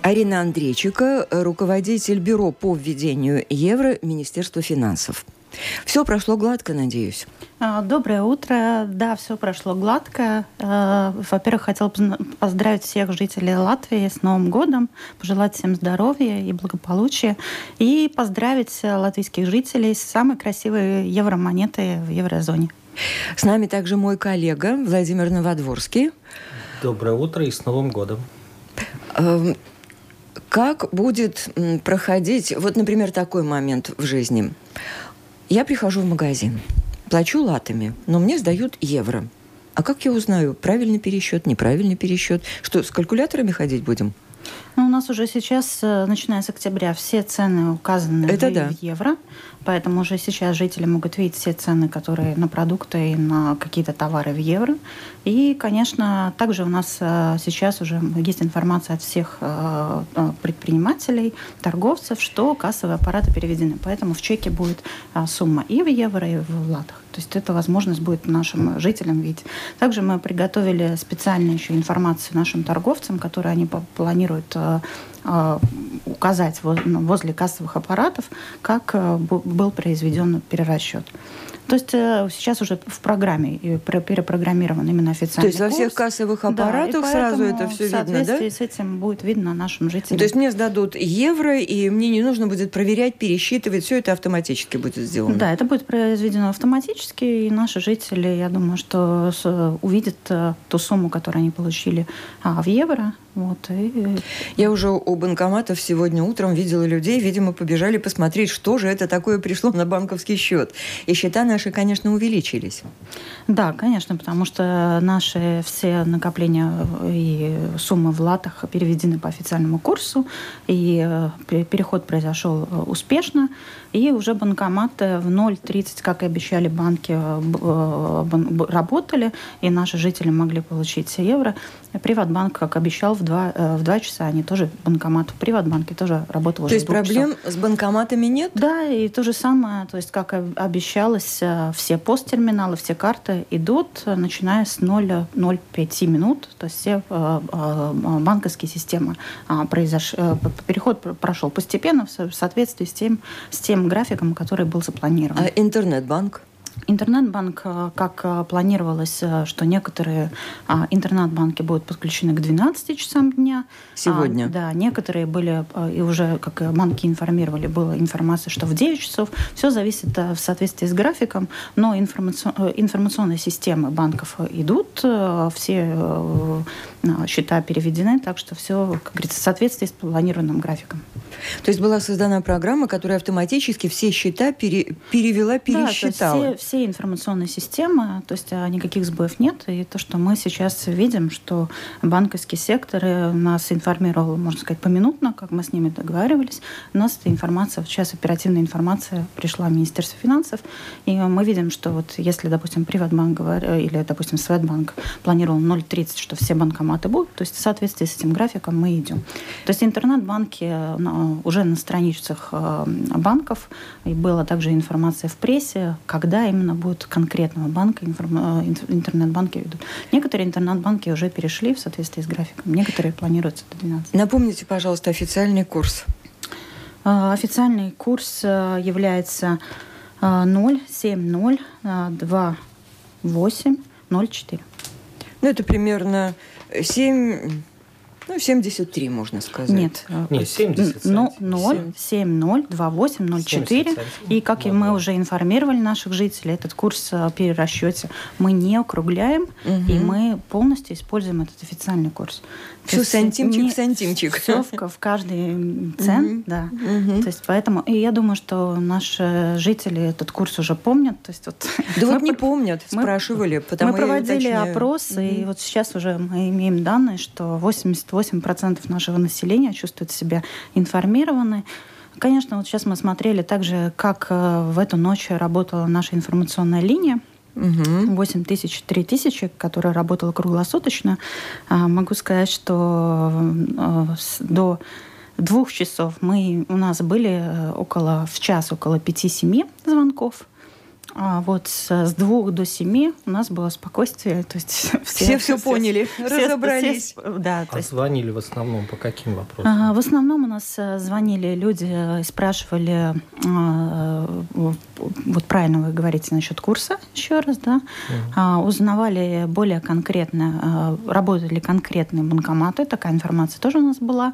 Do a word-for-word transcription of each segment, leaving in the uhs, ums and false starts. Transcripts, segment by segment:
Арина Андрейчика, руководитель бюро по введению евро Министерства финансов. Все прошло гладко, надеюсь? Доброе утро. Да, все прошло гладко. Во-первых, хотела поздравить всех жителей Латвии с Новым годом, пожелать всем здоровья и благополучия, и поздравить латвийских жителей с самой красивой евромонетой в еврозоне. С нами также мой коллега Владимир Новодворский. Доброе утро и с Новым годом. Как будет проходить, вот, например, такой момент в жизни. Я прихожу в магазин, плачу латами, но мне сдают евро. А как я узнаю, правильный пересчет, неправильный пересчет? Что, с калькуляторами ходить будем? Ну, у нас уже сейчас, начиная с октября, все цены указаны Это в, да. в евро. Поэтому уже сейчас жители могут видеть все цены, которые на продукты и на какие-то товары в евро. И, конечно, также у нас сейчас уже есть информация от всех предпринимателей, торговцев, что кассовые аппараты переведены. Поэтому в чеке будет сумма и в евро, и в латах. То есть эта возможность будет нашим жителям видеть. Также мы приготовили специальную еще информацию нашим торговцам, которые они планируют указать возле кассовых аппаратов, как был произведен перерасчет. То есть сейчас уже в программе перепрограммирован именно официальный курс. То есть во всех кассовых аппаратах да, сразу это все видно, да? В соответствии с этим будет видно нашим жителям. То есть мне сдадут евро, и мне не нужно будет проверять, пересчитывать, все это автоматически будет сделано? Да, это будет произведено автоматически, и наши жители, я думаю, что увидят ту сумму, которую они получили в евро. Вот, и... Я уже у банкоматов сегодня утром видела людей, видимо, побежали посмотреть, что же это такое пришло на банковский счет. И счета наши, конечно, увеличились. Да, конечно, потому что наши все накопления и суммы в латах переведены по официальному курсу, и переход произошел успешно, и уже банкоматы в ноль тридцать, как и обещали банки, работали, и наши жители могли получить евро. Приватбанк, как обещал, в два, в два часа они тоже, банкомат в Приватбанке тоже работал уже. То есть проблем часов. с банкоматами нет? Да, и то же самое, то есть как обещалось, все посттерминалы, все карты идут, начиная с ноль ноль пять минут, то есть все банковские системы произош... переход прошел постепенно в соответствии с тем, с тем графиком, который был запланирован. А интернет-банк? Интернет-банк, как планировалось, что некоторые интернет-банки будут подключены к двенадцати часам дня. Сегодня? А, да, некоторые были, и уже, как банки информировали, была информация, что в девять часов. Все зависит в соответствии с графиком, но информацион, информационные системы банков идут, все счета переведены, так что все, как говорится, в соответствии с планированным графиком. То есть была создана программа, которая автоматически все счета пере, перевела, пересчитала? Да, все, все информационные системы, то есть никаких сбоев нет. И то, что мы сейчас видим, что банковский сектор нас информировал, можно сказать, поминутно, как мы с ними договаривались. У нас эта информация, сейчас оперативная информация пришла в Министерство финансов, и мы видим, что вот если, допустим, Приватбанк или, допустим, Светбанк планировал ноль тридцать, что все банкоматы будут, то есть в соответствии с этим графиком мы идем. То есть интернет-банки уже на страницах банков, и была также информация в прессе, когда именно будут конкретного банка интернет-банки ведут. Некоторые интернет-банки уже перешли в соответствии с графиком, некоторые планируются до двенадцати. Напомните, пожалуйста, официальный курс. Официальный курс является ноль семь ноль два восемь ноль четыре. Ну, это примерно семь... Ну, семьдесят три, можно сказать. Нет. Нет, семьдесят. Ну, ноль семь ноль два восемь ноль четыре. И, как и мы уже информировали наших жителей, этот курс о перерасчете мы не округляем, угу. и мы полностью используем этот официальный курс. Все сантимчик в сантимчик. Все в, в каждый цент, угу. да. Угу. То есть поэтому... И я думаю, что наши жители этот курс уже помнят. То есть вот да вот не помнят, спрашивали. Мы проводили опрос, и вот сейчас уже мы имеем данные, что восемьдесят восемь процентов нашего населения чувствуют себя информированы. Конечно, вот сейчас мы смотрели также, как в эту ночь работала наша информационная линия. восемь тысяч, три тысячи, которая работала круглосуточно. Могу сказать, что до двух часов мы, у нас были около, в час около пяти-семи звонков. А вот с, с двух до семи у нас было спокойствие. То есть все все, все поняли, все, разобрались. Все, да, а есть... звонили в основном по каким вопросам? В основном у нас звонили люди и спрашивали, вот правильно вы говорите насчет курса, еще раз, да, mm. узнавали более конкретно, работали конкретные банкоматы, такая информация тоже у нас была,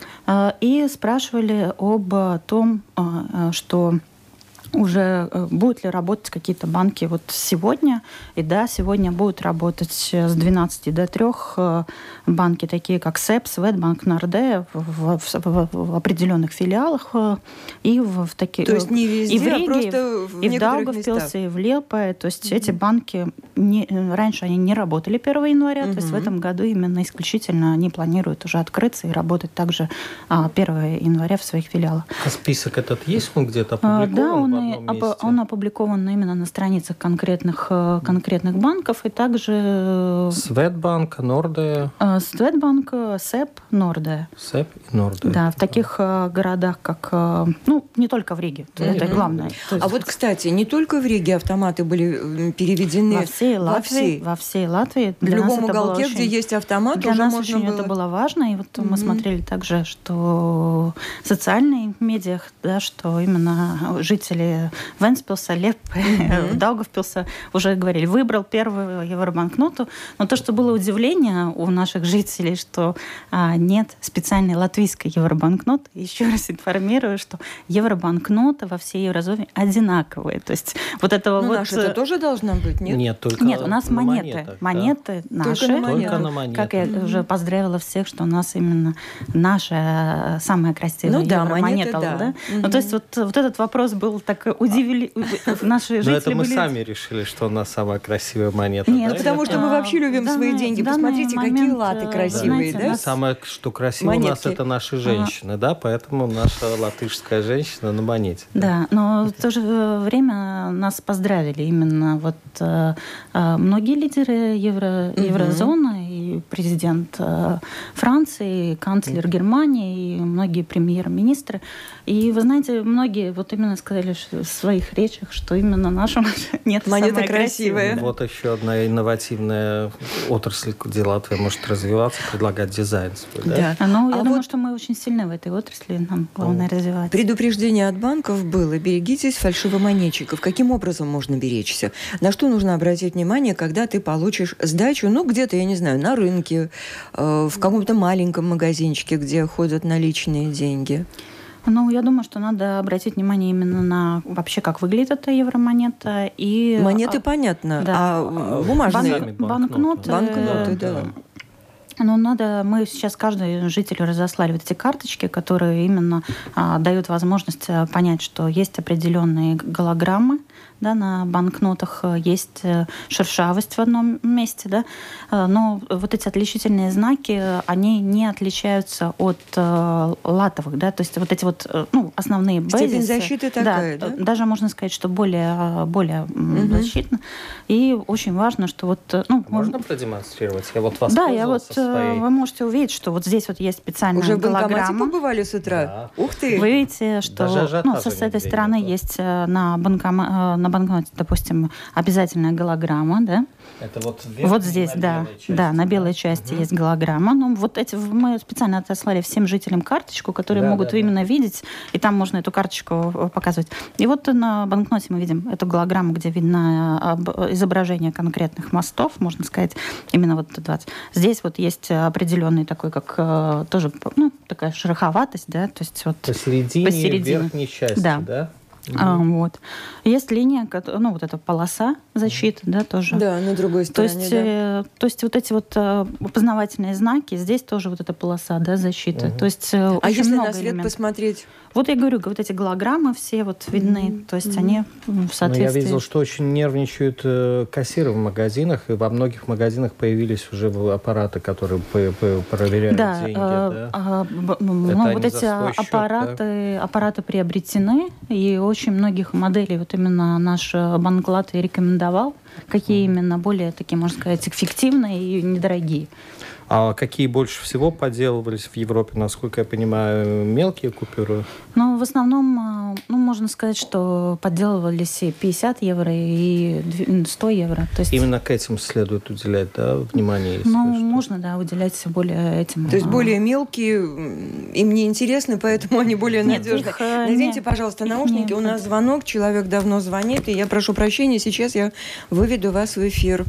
и спрашивали об том, что уже будут ли работать какие-то банки вот сегодня. И да, сегодня будут работать с двенадцати до трёх банки, такие как СЭП, Светбанк, Нордея в, в, в, в определенных филиалах и в, в таких... То есть не везде, и в Риге, а просто в и в Даугавпилсе, и в Лепое. То есть mm-hmm. эти банки, не, раньше они не работали первого января, mm-hmm. то есть в этом году именно исключительно они планируют уже открыться и работать также первого января в своих филиалах. А список этот есть он где-то опубликован? Да, он Он, он опубликован именно на страницах конкретных, конкретных банков, и также... Светбанк, Нордея. Светбанк, СЭП, Нордея. СЭП и Нордея. Да, в таких городах, как... Ну, не только в Риге, mm-hmm. это главное. А вот, кстати, не только в Риге автоматы были переведены во всей Латвии. Во всей Латвии. В любом уголке, очень... где есть автомат, для уже нас можно очень было... это было важно. И вот mm-hmm. мы смотрели также, что в социальных медиах, да, что именно жители Вентспилса, Леппе, mm-hmm. Даугавпилса уже говорили, выбрал первую евробанкноту. Но то, что было удивление у наших жителей, что а, нет специальной латвийской евробанкноты. Еще раз информирую, что евробанкнота во всей еврозоне одинаковые. То есть вот этого ну, вот... наша-то тоже должна быть, нет? Нет, только Нет, у нас на монеты. Монетах, монеты да? наши. Только на монетах. Только на монетах. Как я mm-hmm. уже поздравила всех, что у нас именно наша самая красивая ну, да, евромонета. монеты, да. Да? Mm-hmm. Ну, то есть вот, вот этот вопрос был так удивили... Наши жители Но это мы были... сами решили, что у нас самая красивая монета. Нет, да? потому что мы вообще любим данный, свои деньги. Посмотрите, какие момент, латы красивые, знаете, да? нас... Самое, что красиво монетки. У нас, это наши женщины, а. да? Поэтому наша латышская женщина на монете. Да, да, но в то же время нас поздравили именно вот э, многие лидеры евро, угу. еврозоны, и президент э, Франции, и канцлер угу. Германии, и многие премьер-министры. И вы знаете, многие вот именно сказали в своих речах, что именно наша нет монета красивая. Вот еще одна инновативная отрасль, где Латвия может развиваться, предлагать дизайн свой. Да? Да. Ну, я а думаю, вот... что мы очень сильны в этой отрасли, нам главное ну, развивать. Предупреждение от банков было: берегитесь фальшивомонетчиков. Каким образом можно беречься? На что нужно обратить внимание, когда ты получишь сдачу, ну, где-то, я не знаю, на рынке, э, в каком-то маленьком магазинчике, где ходят наличные деньги? Ну, я думаю, что надо обратить внимание именно на вообще, как выглядит эта евромонета. И... Монеты, понятно, да. а бумажные? Банк... Банкноты. Банкноты, да. Ну, надо, мы сейчас каждому жителю разослали вот эти карточки, которые именно а, дают возможность понять, что есть определенные голограммы, да, на банкнотах, есть шершавость в одном месте, да, но вот эти отличительные знаки, они не отличаются от э, латовых, да, то есть вот эти вот, ну, основные базисы. Степень защиты такая, да? Да? Даже можно сказать, что более, более угу. защитно. И очень важно, что вот... Ну, можно продемонстрировать? Я вот вас Да, я вот, своей... вы можете увидеть, что вот здесь вот есть специальная Уже голограмма. Уже в банкомате побывали с утра? Да. Ух ты! Вы видите, что ну, с этой стороны нету. есть на, банкома, на банкноте, допустим, обязательная голограмма, да? Это вот, вверх, вот здесь, да, части, да, на белой части угу. есть голограмма. Ну, вот эти мы специально отослали всем жителям карточку, которые да, могут да, именно да. видеть, и там можно эту карточку показывать. И вот на банкноте мы видим эту голограмму, где видно изображение конкретных мостов, можно сказать, именно вот двадцать. Здесь вот есть определенный такой, как тоже, ну, такая шероховатость, да, то есть вот посередине, посередине. верхней части, да? да? А, вот. Есть линия, ну, вот эта полоса защиты, да, тоже. Да, на другой стороне, то есть, да. э, то есть вот эти вот э, опознавательные знаки, здесь тоже вот эта полоса, да, защиты. Угу. То есть, э, а если много на свет элементов. Посмотреть? Вот я говорю, вот эти голограммы все вот видны, mm-hmm. то есть они в соответствии... Но я видел, что очень нервничают э, кассиры в магазинах, и во многих магазинах появились уже аппараты, которые по- по- проверяют да, деньги. Э, да, э, ну, вот эти аппараты, счет, да? аппараты приобретены, и очень многих моделей вот именно наш Банк Латвии рекомендовал, какие mm-hmm. именно более такие, можно сказать, эффективные и недорогие. А какие больше всего подделывались в Европе, насколько я понимаю, мелкие купюры? Ну, в основном, ну, можно сказать, что подделывались и пятьдесят евро, и сто евро. То есть... Именно к этим следует уделять, да, внимание? Если ну, что. можно, да, уделять более этим. То есть более мелкие, им не интересны, поэтому они более Нет, надежны. их, Наденьте, нет, пожалуйста, наушники. У нас звонок, человек давно звонит, и я прошу прощения, сейчас я выведу вас в эфир.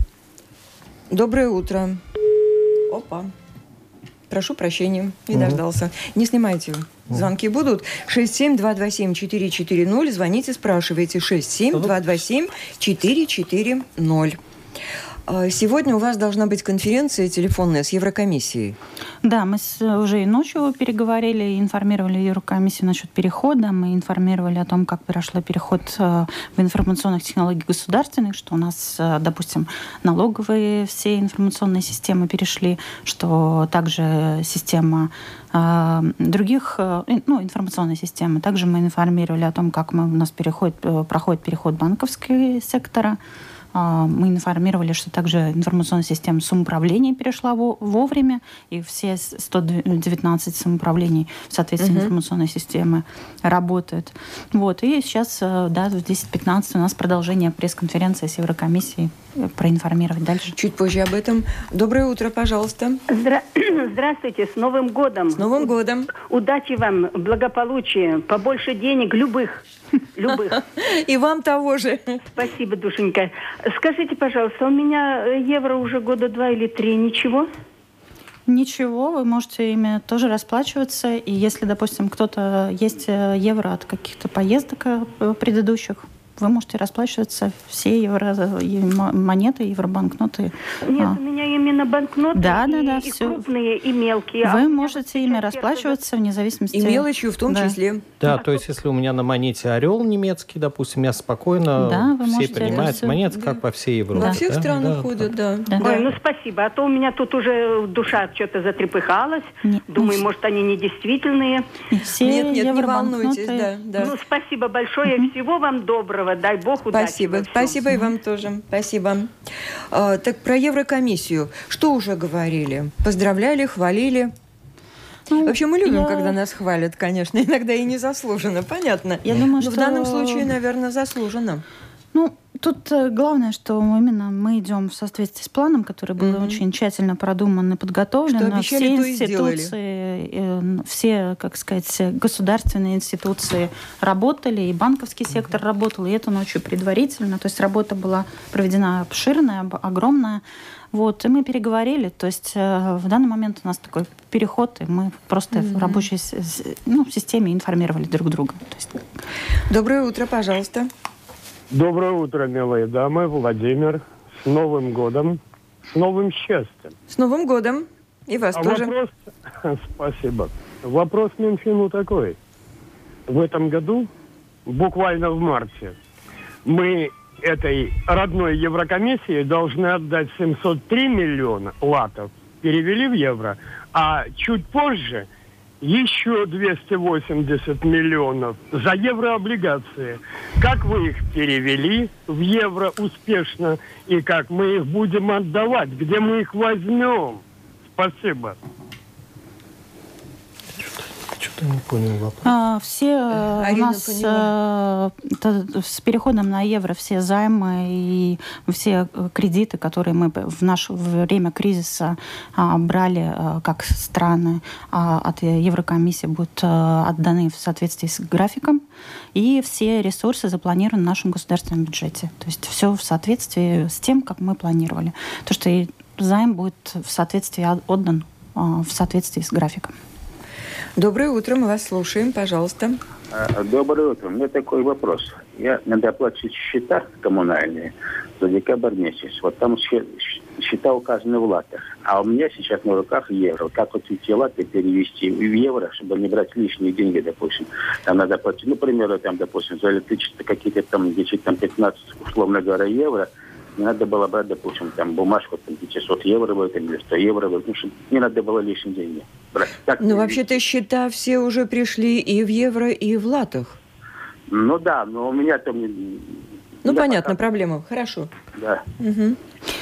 Доброе утро. Опа. Прошу прощения, не угу. дождался. Не снимайте. Звонки будут. шесть семь два два семь четыре четыре ноль. Звоните, спрашивайте. шесть семь два два семь четыре четыре ноль. Сегодня у вас должна быть конференция телефонная с Еврокомиссией. Да, мы с, уже и ночью переговорили, информировали Еврокомиссию насчет перехода. Мы информировали о том, как прошел переход в информационных технологий государственных, что у нас, допустим, налоговые все информационные системы перешли, что также система э, других, ну, информационной системы. Также мы информировали о том, как мы, у нас переход, проходит переход банковского сектора. Мы информировали, что также информационная система самоуправления перешла вовремя, и все сто девятнадцать самоуправлений в соответствии uh-huh. информационной системы работают. Вот. И сейчас, да, в десять пятнадцать у нас продолжение пресс-конференции с Еврокомиссией, проинформировать дальше. Чуть позже об этом. Доброе утро, пожалуйста. Здра... Здравствуйте, с Новым годом. С Новым годом. Удачи вам, благополучия, побольше денег, любых. Любых. И вам того же. Спасибо, душенька. Скажите, пожалуйста, у меня евро уже года два или три, ничего? Ничего, вы можете ими тоже расплачиваться. И если, допустим, кто-то есть евро от каких-то поездок предыдущих, вы можете расплачиваться все евро, монеты, евробанкноты. Нет, а. у меня именно банкноты, да, и, да, да, и все. крупные, и мелкие. Вы а можете ими расплачиваться вне зависимости... И мелочью в том да. числе. Да, то есть если у меня на монете орел немецкий, допустим, я спокойно, да, все принимают монеты, да. как во всей Европе. Во да? всех да? странах да, ходят, да. да. да. Ой, ну спасибо, а то у меня тут уже душа что-то затрепыхалась. Нет, Думаю, ну, может, они недействительные. Все нет, нет, не волнуйтесь. евробанкноты... Да, да. Ну, спасибо большое, mm-hmm. всего вам доброго, дай Бог удачи. Спасибо, спасибо и вам тоже. Спасибо. А, так про Еврокомиссию. Что уже говорили? Поздравляли, хвалили? Ну, вообще мы любим, я... когда нас хвалят, конечно. Иногда и незаслуженно, понятно. Я думаю, Но что... в данном случае, наверное, заслуженно. Ну, тут главное, что именно мы идем в соответствии с планом, который был mm-hmm. очень тщательно продуман и подготовлен. Что обещали, все институции, все, как сказать, государственные институции работали, и банковский сектор работал, и это ночью предварительно. То есть работа была проведена обширная, огромная. Вот, и мы переговорили. То есть в данный момент у нас такой переход, и мы просто mm-hmm. в рабочей ну, системе информировали друг друга. То есть... Доброе утро, пожалуйста. Доброе утро, милые дамы. Владимир. С Новым годом. С новым счастьем. С Новым годом. И вас а тоже. Вопрос... Спасибо. Вопрос Минфину такой. В этом году, буквально в марте, мы этой родной Еврокомиссии должны отдать семьсот три миллиона латов, перевели в евро, а чуть позже еще двести восемьдесят миллионов за еврооблигации. Как вы их перевели в евро успешно и как мы их будем отдавать? Где мы их возьмем? Спасибо. Что-то не понял вопрос. А, все Арина у нас а, с переходом на евро все займы и все кредиты, которые мы в наше время кризиса а, брали а, как страны а, от Еврокомиссии, будут а, отданы в соответствии с графиком. И все ресурсы запланированы в нашем государственном бюджете. То есть все в соответствии с тем, как мы планировали. То, что и займ будет в соответствии отдан а, в соответствии с графиком. Доброе утро, мы вас слушаем, пожалуйста. Доброе утро. У меня такой вопрос. Я надо оплачивать счета коммунальные за декабрь месяц. Вот там счета указаны в латах. А у меня сейчас на руках евро. Как вот эти латы перевести в евро, чтобы не брать лишние деньги, допустим. Там надо платить, ну, к примеру, там, допустим, за электричество какие-то там, десять, там, пятнадцать, условно говоря, евро. Не надо было брать, допустим, там бумажку, там, пятьсот евро будет, или сто евро будет, ну, чтобы не надо было лишние деньги брать. Так, ну, вообще-то счета все уже пришли и в евро, и в латах. Ну да, но у меня там... Ну, понятно, пока... проблема. Хорошо. Да. Угу.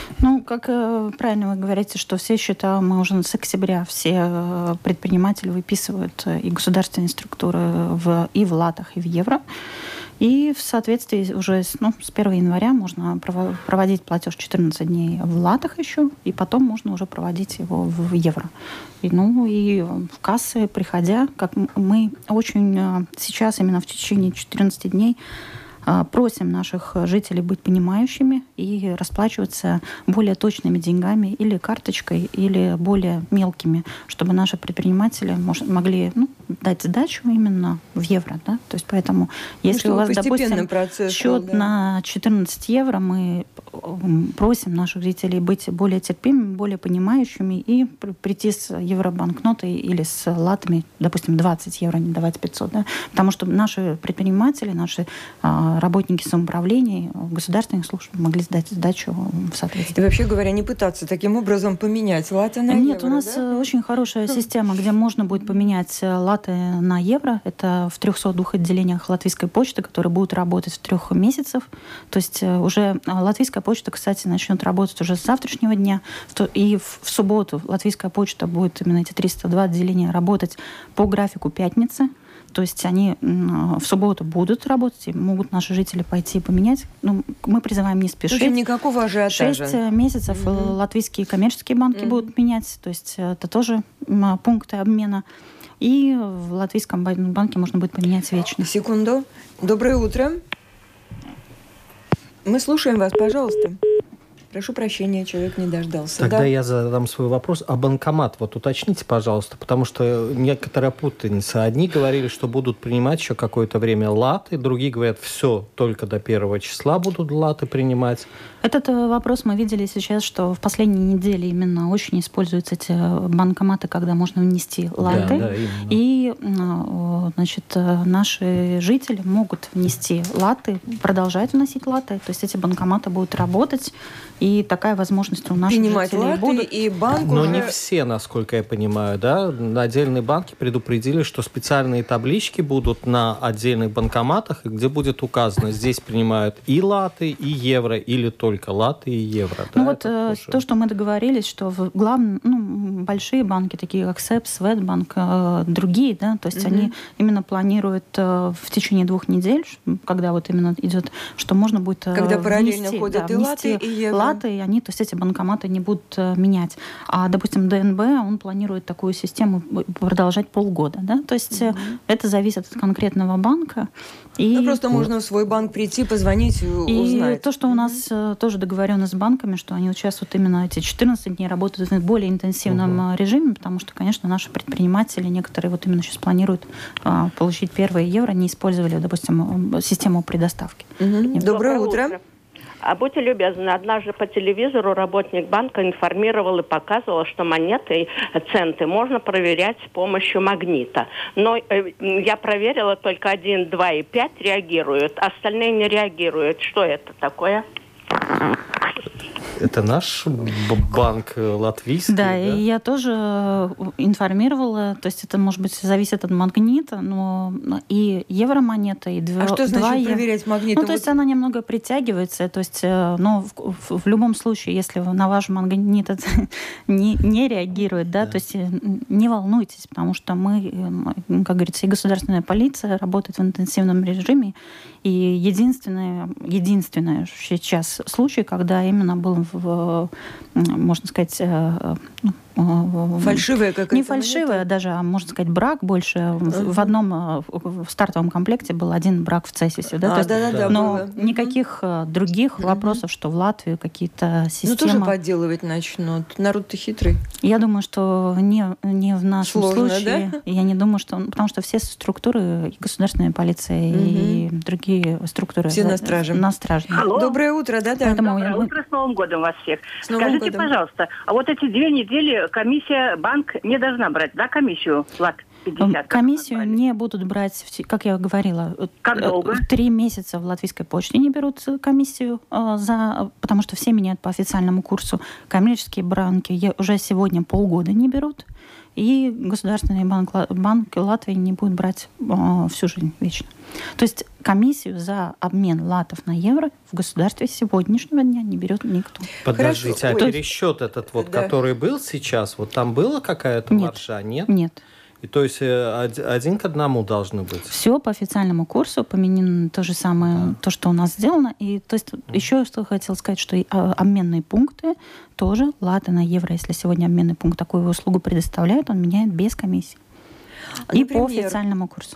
Ну, как э, правильно вы говорите, что все счета мы уже с октября, все э, предприниматели выписывают э, и государственные структуры в, и в латах, и в евро. И в соответствии уже с, ну, с первого января можно проводить платеж четырнадцать дней в латах еще, и потом можно уже проводить его в евро. И, ну и в кассы, приходя, как мы очень сейчас именно в течение четырнадцати дней просим наших жителей быть понимающими и расплачиваться более точными деньгами или карточкой, или более мелкими, чтобы наши предприниматели мож, могли ну, дать сдачу именно в евро. Да? То есть поэтому, если ну, у вас, допустим, процесс, счет да. на четырнадцать евро, мы просим наших жителей быть более терпимыми, более понимающими и прийти с евробанкнотой или с латами, допустим, двадцать евро, не давать пятьсот. Да? Потому что наши предприниматели, наши работники самоуправления, государственных служб могли сдать сдачу в соответствии. И вообще говоря, не пытаться таким образом поменять латы на Нет, евро, у нас да? очень хорошая система, где можно будет поменять латы на евро. Это в трехсот двух отделениях Латвийской почты, которые будут работать в трех месяцев. То есть уже Латвийская почта, кстати, начнет работать уже с завтрашнего дня. И в субботу Латвийская почта будет именно эти триста два отделения работать по графику пятницы. То есть они в субботу будут работать, и могут наши жители пойти поменять. Ну, мы призываем не спешить. В общем, никакого ажиотажа. Шесть месяцев mm-hmm. латвийские коммерческие банки mm-hmm. будут менять. То есть это тоже пункты обмена. И в латвийском банке можно будет поменять вечно. Секунду. Доброе утро. Мы слушаем вас, пожалуйста. Прошу прощения, человек не дождался. Тогда да? я задам свой вопрос. А банкомат, вот уточните, пожалуйста, потому что некоторая путаница. Одни говорили, что будут принимать еще какое-то время латы, другие говорят, все, только до первого числа будут латы принимать. Этот вопрос мы видели сейчас, что в последние недели именно очень используются эти банкоматы, когда можно внести латы. Да, да, и значит, наши жители могут внести латы, продолжать вносить латы. То есть эти банкоматы будут работать. И такая возможность у наших принимать жителей латы, будут. И банк Но уже... не все, насколько я понимаю, да? Отдельные банки предупредили, что специальные таблички будут на отдельных банкоматах, где будет указано, здесь принимают и латы, и евро, или только латы и евро. Ну да? вот э, то, что мы договорились, что в главные, ну, большие банки, такие как СЭП, Светбанк, э, другие, да, то есть mm-hmm. они именно планируют э, в течение двух недель, когда вот именно идет, что можно будет э, когда параллельно внести, ходят да, и латы, и евро. Латы, и они, то есть эти банкоматы не будут э, менять. А, допустим, ДНБ, он планирует такую систему продолжать полгода, да, то есть mm-hmm. это зависит от конкретного банка. И... Ну, просто можно в свой банк прийти, позвонить и, и узнать. И то, что у нас mm-hmm. тоже договоренность с банками, что они вот сейчас вот именно эти четырнадцать дней работают в более интенсивном mm-hmm. режиме, потому что, конечно, наши предприниматели, некоторые вот именно сейчас планируют а, получить первые евро, не использовали, допустим, систему предоставки. Mm-hmm. Доброе утро. утро. А будьте любезны, однажды по телевизору работник банка информировал и показывал, что монеты и центы можно проверять с помощью магнита. Но э, я проверила, только один, два и пять реагируют, остальные не реагируют. Что это такое? Это наш банк латвийский, да? Да, и я тоже информировала, то есть это, может быть, зависит от магнита, но и евромонета, и два. А что значит евро... проверять магнит? Ну, то есть она немного притягивается, то есть, но в, в, в любом случае, если на ваш магнит не, не реагирует, да, да, то есть не волнуйтесь, потому что мы, как говорится, и государственная полиция работает в интенсивном режиме, и единственное, единственное сейчас случай, когда именно был в, можно сказать, фальшивая какая-то. Не фальшивая даже, а можно сказать, брак больше. Uh-huh. В одном в стартовом комплекте был один брак в Цесисе. Да? А, есть, да, да, да, но было. Других uh-huh. других uh-huh. вопросов, что в Латвии какие-то системы... Ну, тоже подделывать начнут. Народ-то хитрый. Я думаю, что не, не в нашем Сложно, случае. Да? Я не думаю, что... Потому что все структуры, и государственная полиция, uh-huh. и другие структуры... Все на страже. На страже. Доброе утро, да-да. Поэтому Доброе я... утро, с Новым годом вас всех. С Новым Скажите, годом. пожалуйста, а вот эти две недели комиссия, банк не должна брать, да, комиссию? Лат пятьдесят. Комиссию не будут брать, как я говорила, как долго? Три месяца в Латвийской почте не берут комиссию, за, потому что все меняют по официальному курсу. Коммерческие банки уже сегодня полгода не берут. и Государственный банк, банк Латвии не будет брать э, всю жизнь вечно. То есть комиссию за обмен латов на евро в государстве сегодняшнего дня не берет никто. Подождите, Хорошо. а Ой. пересчет этот вот, Да. который был сейчас, вот там была какая-то Нет. маржа, нет? Нет. И то есть э, од- один к одному должны быть? Все по официальному курсу, поменено то же самое, Да. то, что у нас сделано. И то есть mm. еще что хотел сказать, что и, а, обменные пункты тоже латы на евро. Если сегодня обменный пункт такую услугу предоставляет, он меняет без комиссии. И по Например, официальному курсу.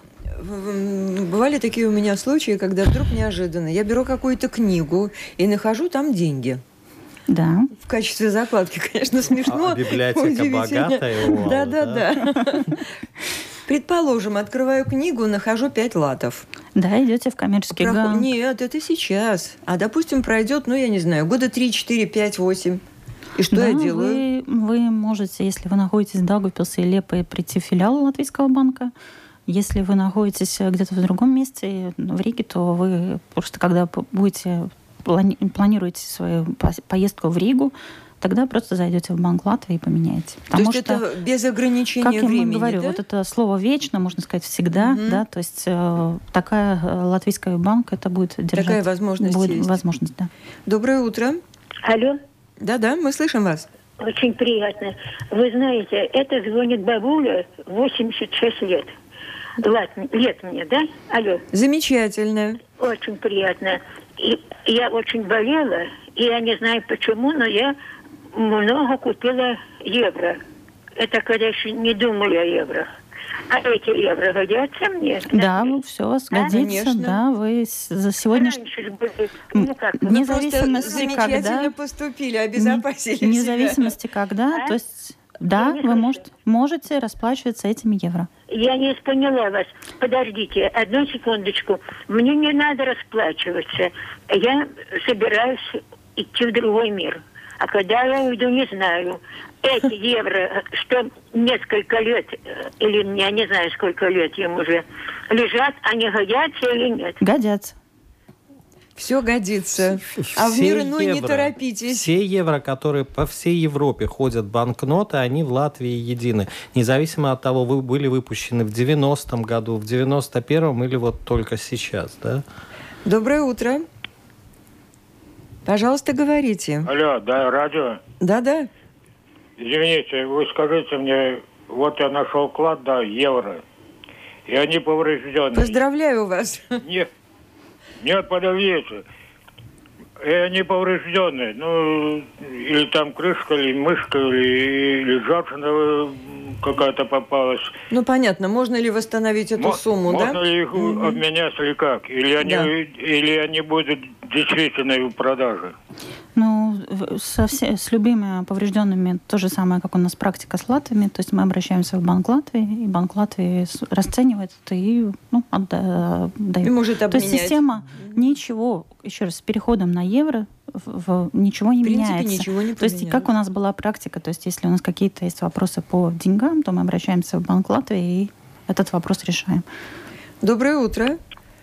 бывали такие у меня случаи, когда вдруг неожиданно я беру какую-то книгу и нахожу там деньги. Да. В качестве закладки, конечно, смешно. А библиотека удивительно. богатая у вас, Да, да, да. Предположим, открываю книгу, нахожу пять латов. Да, идете в коммерческий Проход- банк. Нет, это сейчас. А, допустим, пройдет, ну, я не знаю, года три, четыре, пять, восемь. И что Да, я делаю? Вы, вы можете, если вы находитесь в Даугавпилсе и Лепе, прийти в филиал Латвийского банка. Если вы находитесь где-то в другом месте, в Риге, то вы просто, когда будете плани- планируете свою поездку в Ригу, тогда просто зайдете в Банк Латвии и поменяете. То Потому есть что, это без ограничения как я времени, говорю, да? вот это слово «вечно», можно сказать, всегда, Мгм. да, то есть э, такая э, Латвийская банк, это будет держать... Такая возможность будет есть. возможность, да. Доброе утро. Алло, Да-да, мы слышим вас. очень приятно. Вы знаете, это звонит бабуля, восемьдесят шесть лет. Лет, лет мне, да? Алло, Замечательно. очень приятно. И я очень болела, и я не знаю почему, но я много купила евро. Это когда еще не думали о евро. А эти евро годятся мне? Да, ну, все у вас Да, годится, конечно. да, вы с- за сегодняшний... Раньше ж были, ну как, Вне Вы просто зависимости, замечательно когда... поступили, обезопасили Вне себя. зависимости, когда, А? то есть, да, Я не вы слышу. можете, можете расплачиваться этими евро. я не поняла вас. Подождите, одну секундочку. Мне не надо расплачиваться. Я собираюсь идти в другой мир. А когда я уйду, не знаю. Эти евро, что несколько лет, э, или я не знаю, сколько лет им уже, лежат, они годятся или нет? Годятся. Все годится. А в Все мир иной не евро, торопитесь. Все евро, которые по всей Европе ходят банкноты, они в Латвии едины. Независимо от того, вы были выпущены в девяностом году, в девяносто первом или вот только сейчас, да? Доброе утро. Пожалуйста, говорите. Алло, да, радио. Да-да. Извините, вы скажите мне, вот я нашел клад, да, евро, и они повреждены. Поздравляю вас. Нет, нет, подождите. И они поврежденные. Ну, или там крышка, или мышка, или, или ржавчина какая-то попалась. Ну, понятно. Можно ли восстановить эту Мо- сумму, можно да? ли их Мгм. обменять или как? Или они, Да. или они будут действительно в продаже? Ну, в- со все, с любыми поврежденными то же самое, как у нас практика с латами. То есть мы обращаемся в Банк Латвии, и Банк Латвии с- расценивает это и ну, отда- дает. И может То есть обменять. система ничего, еще раз, с переходом на евро в, в- ничего не В принципе, меняется. ничего не То есть поменялось. как у нас была практика, то есть если у нас какие-то есть вопросы по деньгам, то мы обращаемся в Банк Латвии и этот вопрос решаем. Доброе утро.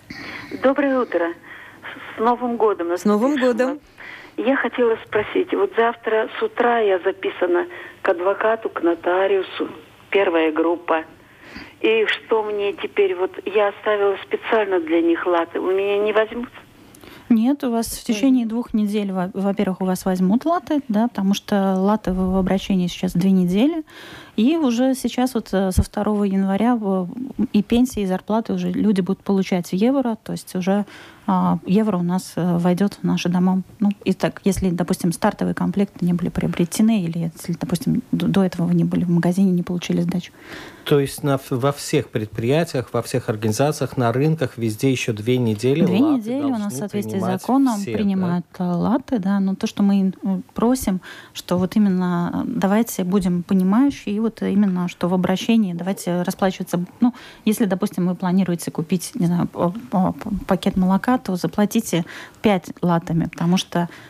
Доброе утро. С Новым годом. С Новым годом. Я хотела спросить, вот завтра с утра я записана к адвокату, к нотариусу, первая группа. И что мне теперь, вот я оставила специально для них латы, у меня не возьмут? Нет, у вас в течение двух недель, во- во-первых, у вас возьмут латы, да, потому что латы в обращении сейчас две недели, и уже сейчас вот э, со второго января в- и пенсии, и зарплаты уже люди будут получать в евро, то есть уже а, евро у нас э, войдет в наши дома. Ну, и так, если, допустим, стартовые комплекты не были приобретены, или если, допустим, до до этого вы не были в магазине, не получили сдачу. То есть на, во всех предприятиях, во всех организациях, на рынках, везде еще две недели Две латы недели у нас в должны соответствии с принимать законом все, принимают э, латы, да, но то, что мы э, просим, что вот именно э, давайте будем понимающие, и вот именно, что в обращении давайте расплачиваться, ну, если, допустим, вы планируете купить, не знаю, п- п- пакет молока, то заплатите пять латами, потому что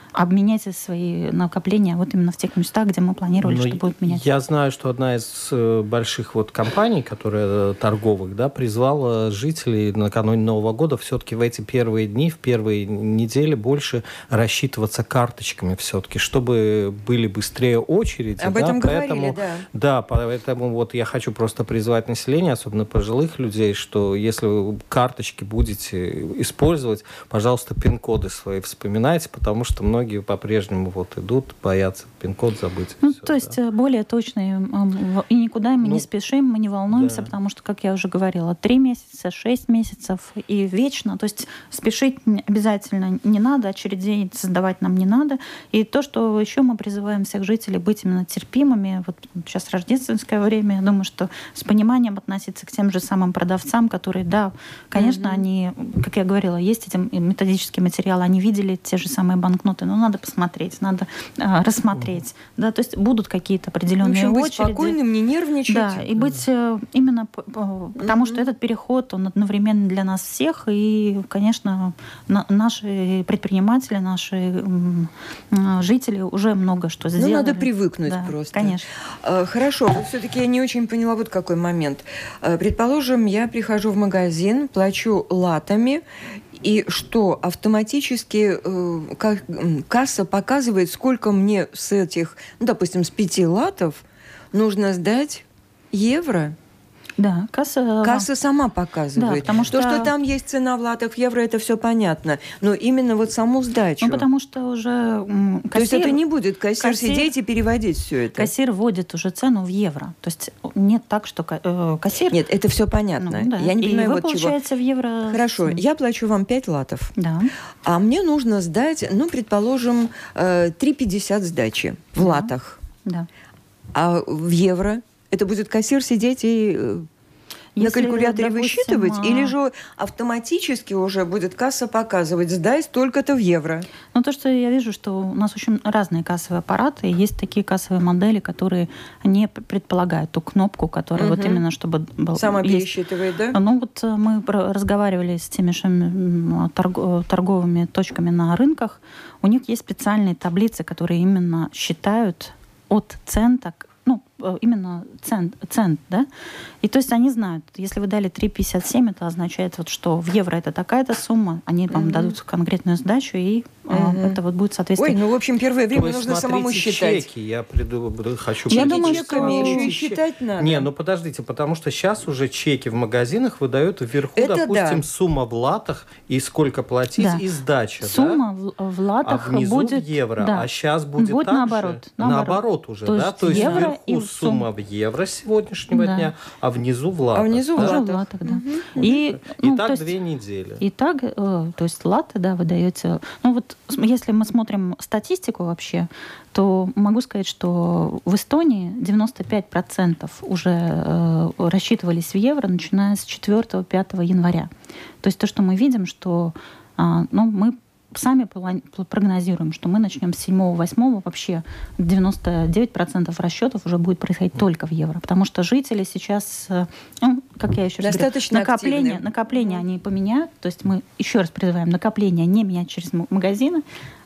обменять свои накопления вот именно в тех местах, где мы планировали, Но что будут менять. Я знаю, что одна из больших вот компаний, которая торговых, да, призвала жителей накануне Нового года все-таки в эти первые дни, в первые недели больше рассчитываться карточками все-таки, чтобы были быстрее очереди. Об да, этом поэтому, говорили, да. Да, поэтому вот я хочу просто призвать население, особенно пожилых людей, что если вы карточки будете использовать, пожалуйста, пин-коды свои вспоминайте, потому что многие по-прежнему вот идут, боятся пин-код забыть. Ну, Все, то есть да. более точные, и никуда мы Ну, не спешим, мы не волнуемся, да. потому что, как я уже говорила, три месяца, шесть месяцев и вечно. То есть спешить обязательно не надо, очередей создавать нам не надо. И то, что еще мы призываем всех жителей быть именно терпимыми. Вот сейчас рождественское время, я думаю, что с пониманием относиться к тем же самым продавцам, которые, да, конечно, mm-hmm. они, как я говорила, есть эти методические материалы, они видели те же самые банкноты, но надо посмотреть, надо а, рассмотреть. Mm-hmm. Да, то есть будут какие-то определенные в общем, быть очереди. Спокойным, не нервничать. Да, и быть mm-hmm. именно потому, mm-hmm. что этот переход, он одновременно для нас всех, и, конечно, на, наши предприниматели, наши м, жители уже много что сделали. Ну, надо привыкнуть да, просто. Конечно. Хорошо, вот все-таки я не очень поняла вот какой момент. Предположим, я прихожу в магазин, плачу латами, и что, автоматически э, касса показывает, сколько мне с этих, ну, допустим, с пяти латов нужно сдать евро? Да, касса... Касса сама показывает. Да, потому что... То, что там есть цена в латах, в евро, это все понятно. Но именно вот саму сдачу. Ну, потому что уже кассир... То есть это не будет кассир, кассир... сидеть и переводить все это? Кассир вводит уже цену в евро. То есть нет так, что кассир... Нет, это все понятно. Ну, да. Я не и понимаю, вы, вот получается, чего. в евро... Хорошо, я плачу вам пять латов. Да. А мне нужно сдать, ну, предположим, три пятьдесят сдачи в да. латах. Да. А в евро это будет кассир сидеть и... Если, на калькуляторе допустим, высчитывать, а... или же автоматически уже будет касса показывать, сдай столько-то в евро? Ну, то, что я вижу, что у нас очень разные кассовые аппараты, и есть такие кассовые модели, которые не предполагают ту кнопку, которая угу. вот именно, чтобы... Был, сама есть... пересчитывает, да? Ну, вот мы разговаривали с теми же торговыми точками на рынках, у них есть специальные таблицы, которые именно считают от цента, ну, именно цент, цент, да, и то есть они знают, если вы дали три пятьдесят семь, это означает, вот, что в евро это такая-то сумма, они вам mm-hmm. дадут конкретную сдачу, и mm-hmm. это вот будет соответствовать. Ой, ну, в общем, первое время есть, нужно самому считать. Чеки, я приду, хочу... Я думаю, что... что... еще и считать надо. Не, ну подождите, потому что сейчас уже чеки в магазинах выдают вверху, это допустим, да. сумма в латах, и сколько платить, да. и сдача. Сумма да? в, в латах а внизу будет... в евро, да. а сейчас будет, будет так наоборот, же? наоборот. Наоборот уже, то да? Есть то есть евро вверху и сумма в евро сегодняшнего да. дня, а внизу в латах. А внизу да? в латах. В латах, да. Угу. И, ну, и так есть, две недели. И так, э, то есть латы, да, вы даете... Ну вот если мы смотрим статистику вообще, то могу сказать, что в Эстонии девяносто пять процентов уже э, рассчитывались в евро, начиная с четвёртого-пятого января. То есть то, что мы видим, что э, ну, мы сами прогнозируем, что мы начнем с седьмого-восьмого, вообще девяносто девять процентов расчетов уже будет происходить только в евро. Потому что жители сейчас, ну, как я еще раз достаточно говорю, накопление, активны. накопление они поменяют. То есть мы еще раз призываем накопление не менять через магазины,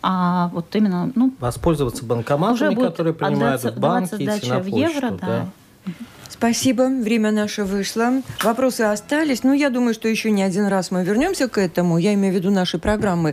а вот именно... Ну, воспользоваться банкоматами, которые принимают в банке, идти на в почту. евро, да. Да. Спасибо, время наше вышло. Вопросы остались. Ну, я думаю, что еще не один раз мы вернемся к этому. Я имею в виду наши программы